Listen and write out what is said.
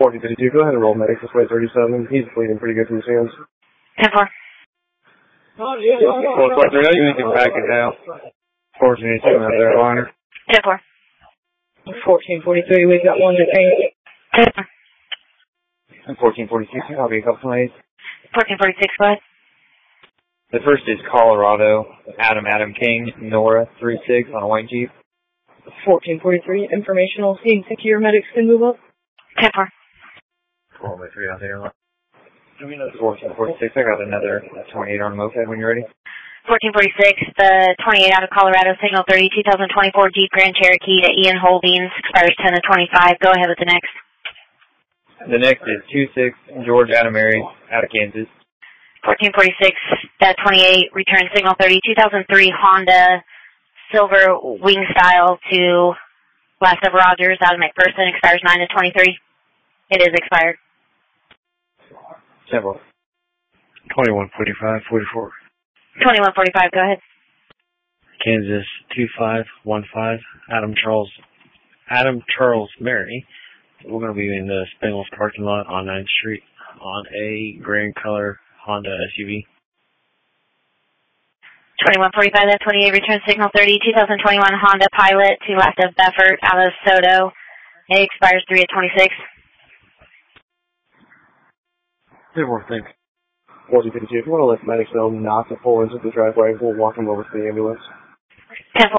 1452, go ahead and roll medics. This way 37. He's bleeding pretty good from his hands. 10-4. Oh, yeah. 4-3, you can back it down. 1482 out there, liner. 10-4. 1443, we've got one in paint. 10-4. And 1446, I'll be a couple of 1446, go ahead. The first is Colorado, Adam King, Nora, 36 on a white Jeep. 1443, informational scene secure, medics can move up. 10-4. 4-3 out there. 1446, I got another 28 on a moped when you're ready. 1446, the 28 out of Colorado, signal 30, 2024 Jeep Grand Cherokee to Ian Holdings, expires 10 of 25. Go ahead with the next. The next is 26, George Adamary, out of Kansas. 1446, that 28, return signal 30, 2003 Honda Silver Wing Style to Last of Rogers, out of McPherson, expires 9 of 23. It is expired. Several. 2145, 44. 2145, go ahead. Kansas 2515, Adam Charles Mary. We're going to be in the Spangles parking lot on 9th Street on a gray color Honda SUV. 2145, that 28, return signal 30, 2021 Honda Pilot to Last of Beffert, out of Soto. It expires 3 of 26. Good work, thanks. 1452, if you want to let medics know not to pull into the driveway, we'll walk them over to the ambulance. 10-4.